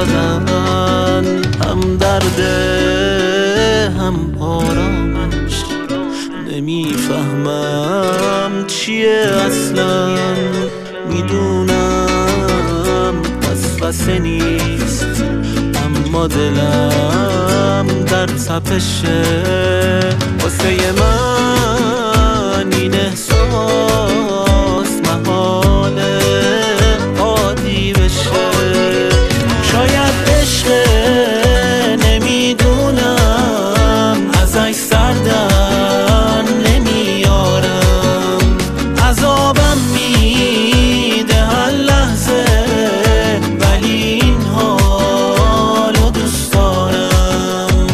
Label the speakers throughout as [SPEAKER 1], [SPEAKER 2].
[SPEAKER 1] دادن، هم درده هم آرامش. نمیفهمم چیه اصلا، میدونم وسوسه نیست، اما دلم در تپشه. واسه من این احساس محاله عادی بشه. شاید عشق نمیدونم، ازش سردن نمیارم، عذابم میده هر لحظه، ولی این حالو دوست دارم.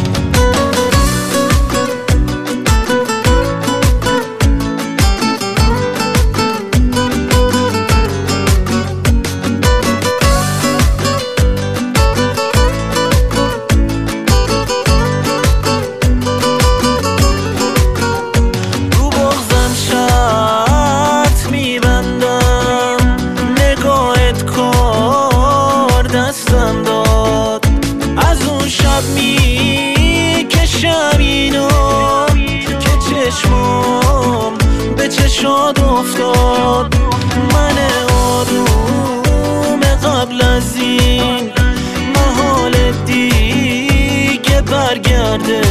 [SPEAKER 1] رو بغضم شرط میبندم، نگاهت کار دستم داد. از اون شب میکشم اینو که چشمام به چشات افتاد. من آروم قبل از این محال دیگه برگرده.